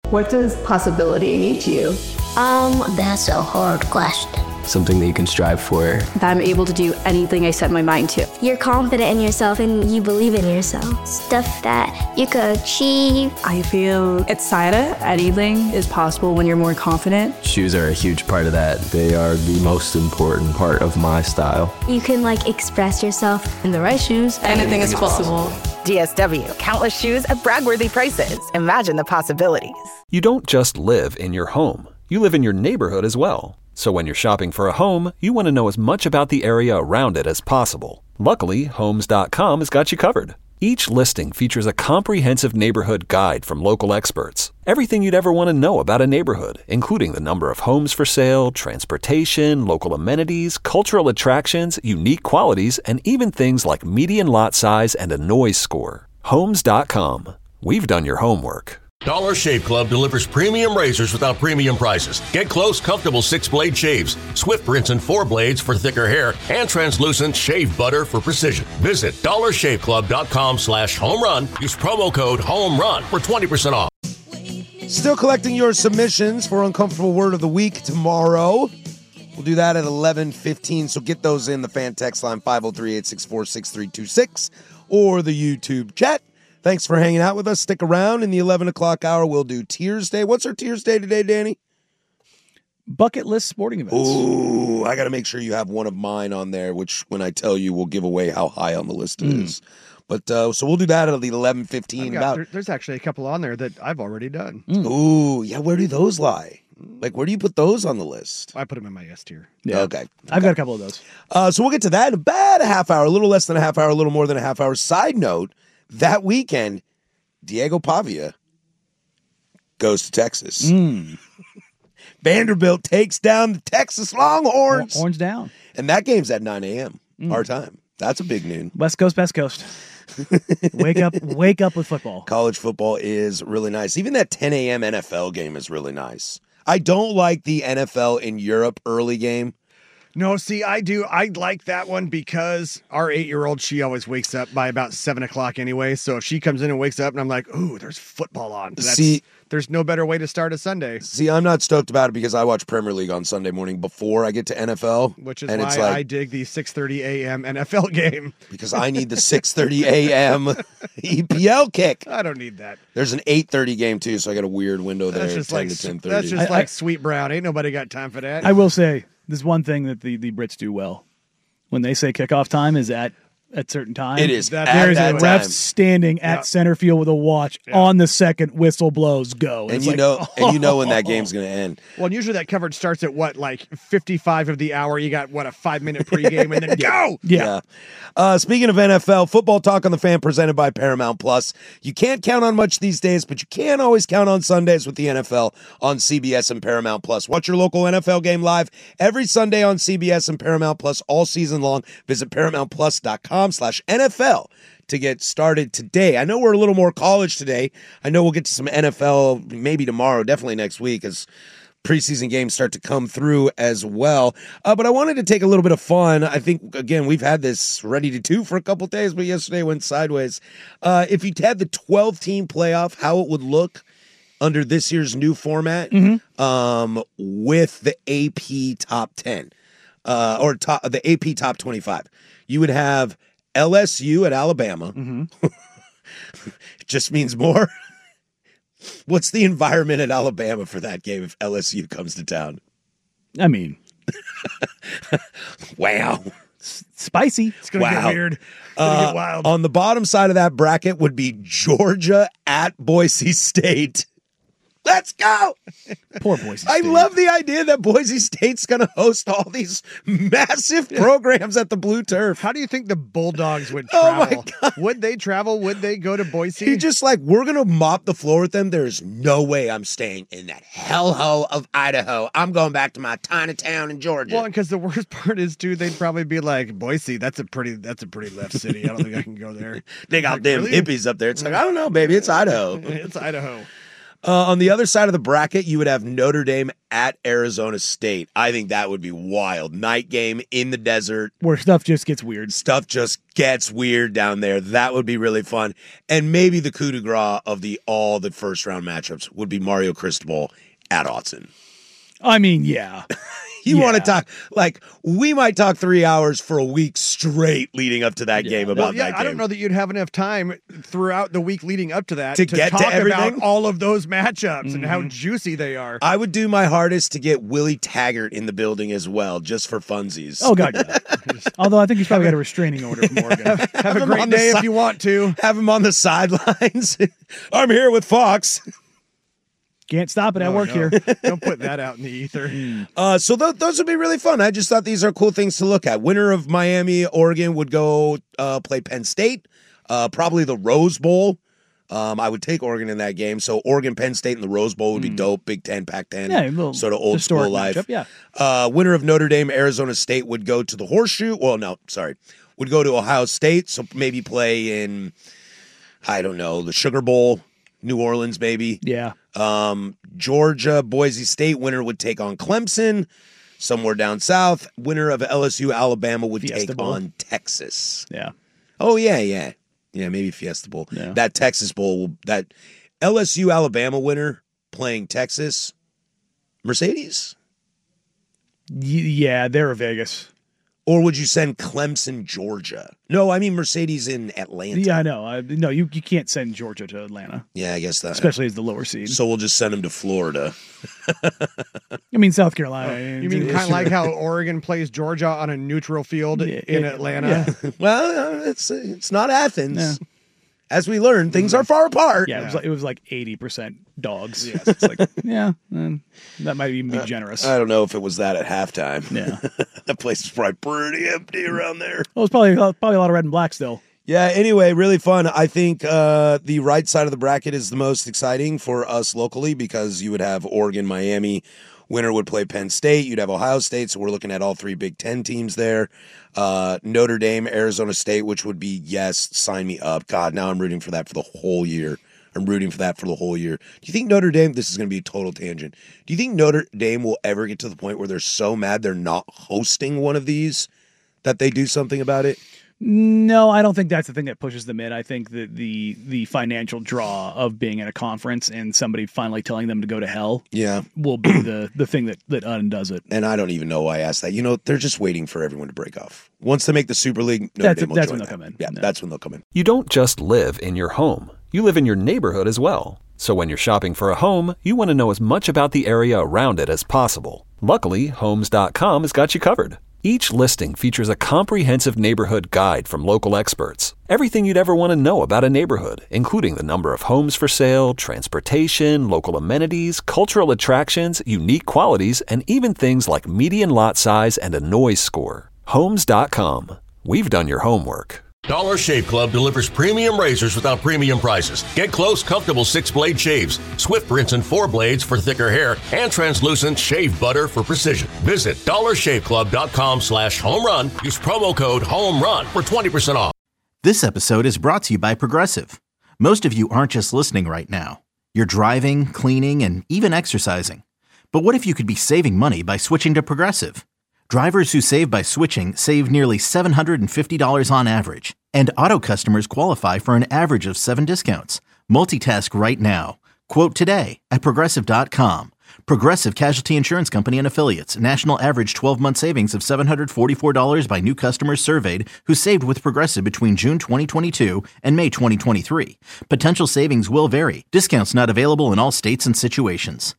What does possibility mean to you? That's a hard question. Something that you can strive for. That I'm able to do anything I set my mind to. You're confident in yourself and you believe in yourself. Stuff that you could achieve. I feel excited. Anything is possible when you're more confident. Shoes are a huge part of that. They are the most important part of my style. You can express yourself. In the right shoes, anything is possible. DSW, countless shoes at brag-worthy prices. Imagine the possibilities. You don't just live in your home. You live in your neighborhood as well. So when you're shopping for a home, you want to know as much about the area around it as possible. Luckily, Homes.com has got you covered. Each listing features a comprehensive neighborhood guide from local experts. Everything you'd ever want to know about a neighborhood, including the number of homes for sale, transportation, local amenities, cultural attractions, unique qualities, and even things like median lot size and a noise score. Homes.com. We've done your homework. Dollar Shave Club delivers premium razors without premium prices. Get close, comfortable 6-blade shaves, swift rinse and 4 blades for thicker hair, and translucent shave butter for precision. Visit dollarshaveclub.com/homerun. Use promo code HOMERUN for 20% off. Still collecting your submissions for Uncomfortable Word of the Week tomorrow. We'll do that at 11:15, so get those in the fan text line 503-864-6326 or the YouTube chat. Thanks for hanging out with us. Stick around. In the 11 o'clock hour, we'll do Tears Day. What's our Tears Day today, Danny? Bucket list sporting events. Ooh, I got to make sure you have one of mine on there, which when I tell you will give away how high on the list it is. But so we'll do that at the 11:15. There's actually a couple on there that I've already done. Ooh, yeah. Where do those lie? Where do you put those on the list? I put them in my S tier. Yeah. Okay. I've got a couple of those. So we'll get to that in about a half hour, a little less than a half hour, a little more than a half hour. Side note, that weekend, Diego Pavia goes to Texas. Vanderbilt takes down the Texas Longhorns. Horns down. And that game's at 9 a.m. our time. That's a big noon. West Coast, Best Coast. Wake up with football. College football is really nice. Even that 10 a.m. NFL game is really nice. I don't like the NFL in Europe early game. No, see, I do. I like that one because our 8-year-old, she always wakes up by about 7 o'clock anyway. So if she comes in and wakes up and I'm like, ooh, there's football on. There's no better way to start a Sunday. See, I'm not stoked about it because I watch Premier League on Sunday morning before I get to NFL. Which is why I dig the 6:30 a.m. NFL game. Because I need the 6:30 a.m. EPL kick. I don't need that. There's an 8:30 game too, so I got a weird window there. That's just 10 to 10:30. That's just like Sweet Brown. Ain't nobody got time for that. I will say, there's one thing that the Brits do well. When they say kickoff time is at certain time. It is. There is a ref standing at center field with a watch on the second whistle blows go. And you know when that game's going to end. Well, and usually that coverage starts at 55 of the hour. You got a 5-minute pregame and then go. Yeah. Speaking of NFL, football talk on the Fan presented by Paramount Plus. You can't count on much these days, but you can always count on Sundays with the NFL on CBS and Paramount Plus. Watch your local NFL game live every Sunday on CBS and Paramount Plus all season long. Visit ParamountPlus.com/NFL to get started today. I know we're a little more college today. I know we'll get to some NFL maybe tomorrow, definitely next week as preseason games start to come through as well. But I wanted to take a little bit of fun. I think, again, we've had this ready to do for a couple days, but yesterday went sideways. If you had the 12-team playoff, how it would look under this year's new format with the AP top 10 or the AP top 25. You would have LSU at Alabama. It just means more. What's the environment at Alabama for that game if LSU comes to town? I mean, wow. Spicy. It's going to get weird. It's going to get wild. On the bottom side of that bracket would be Georgia at Boise State. Let's go. Poor Boise State. I love the idea that Boise State's going to host all these massive programs at the Blue Turf. How do you think the Bulldogs would travel? Oh, my God. Would they travel? Would they go to Boise? He just we're going to mop the floor with them. There's no way I'm staying in that hellhole of Idaho. I'm going back to my tiny town in Georgia. Well, because the worst part is, too, they'd probably be like, Boise, that's a pretty left city. I don't think I can go there. They got them hippies up there. It's I don't know, baby. It's Idaho. It's Idaho. On the other side of the bracket, you would have Notre Dame at Arizona State. I think that would be wild. Night game in the desert. Where stuff just gets weird. Stuff just gets weird down there. That would be really fun. And maybe the coup de grace of all the first-round matchups would be Mario Cristobal at Autzen. I mean, yeah. You want to talk, we might talk 3 hours for a week straight leading up to that game about that game. I don't know that you'd have enough time throughout the week leading up to that to get talk to everything? about all of those matchups and how juicy they are. I would do my hardest to get Willie Taggart in the building as well, just for funsies. Oh, God, yeah. Although I think he's probably got a restraining order from Oregon. Have a great day if you want to. Have him on the sidelines. I'm here with Fox. Can't stop it. I work here. Don't put that out in the ether. So those would be really fun. I just thought these are cool things to look at. Winner of Miami, Oregon would go play Penn State, probably the Rose Bowl. I would take Oregon in that game. So Oregon, Penn State, and the Rose Bowl would be dope. Big Ten, Pac-10, sort of old school life. Matchup, yeah. Winner of Notre Dame, Arizona State would go to the Horseshoe. Well, no, sorry. Would go to Ohio State. So maybe play in, I don't know, the Sugar Bowl. New Orleans, maybe. Yeah. Georgia, Boise State winner would take on Clemson. Somewhere down south, winner of LSU, Alabama would take on Texas. Yeah. Oh, yeah. Yeah, maybe Fiesta Bowl. Yeah. That Texas Bowl, that LSU, Alabama winner playing Texas. Mercedes? Yeah, they're a Vegas. Or would you send Clemson, Georgia? No, I mean Mercedes in Atlanta. Yeah, I know. No, you can't send Georgia to Atlanta. Yeah, I guess that. Especially as the lower seed. So we'll just send them to Florida. I mean, South Carolina. You mean kind of like how Oregon plays Georgia on a neutral field in Atlanta? Yeah. Well, it's not Athens. Yeah. As we learned, things are far apart. Yeah, it was like 80% dogs. Yes, it's like, that might even be generous. I don't know if it was that at halftime. Yeah. That place is probably pretty empty around there. Well, it's probably a lot of red and black still. Yeah, anyway, really fun. I think the right side of the bracket is the most exciting for us locally because you would have Oregon, Miami. Winner would play Penn State. You'd have Ohio State, so we're looking at all three Big Ten teams there. Notre Dame, Arizona State, which would be, yes, sign me up. God, now I'm rooting for that for the whole year. Do you think Notre Dame, this is going to be a total tangent, do you think Notre Dame will ever get to the point where they're so mad they're not hosting one of these that they do something about it? No, I don't think that's the thing that pushes them in. I think that the financial draw of being in a conference and somebody finally telling them to go to hell will be the thing that undoes it. And I don't even know why I asked that. They're just waiting for everyone to break off. Once they make the Super League, that's when they'll come in. Yeah, that's when they'll come in. You don't just live in your home. You live in your neighborhood as well. So when you're shopping for a home, you want to know as much about the area around it as possible. Luckily, Homes.com has got you covered. Each listing features a comprehensive neighborhood guide from local experts. Everything you'd ever want to know about a neighborhood, including the number of homes for sale, transportation, local amenities, cultural attractions, unique qualities, and even things like median lot size and a noise score. Homes.com. We've done your homework. Dollar Shave Club delivers premium razors without premium prices. Get close, comfortable 6-blade shaves, Swift rinse and 4 blades for thicker hair, and translucent shave butter for precision. Visit dollarshaveclub.com/homerun. Use promo code HOMERUN for 20% off. This episode is brought to you by Progressive. Most of you aren't just listening right now. You're driving, cleaning, and even exercising. But what if you could be saving money by switching to Progressive? Drivers who save by switching save nearly $750 on average, and auto customers qualify for an average of 7 discounts. Multitask right now. Quote today at Progressive.com. Progressive Casualty Insurance Company and Affiliates. National average 12-month savings of $744 by new customers surveyed who saved with Progressive between June 2022 and May 2023. Potential savings will vary. Discounts not available in all states and situations.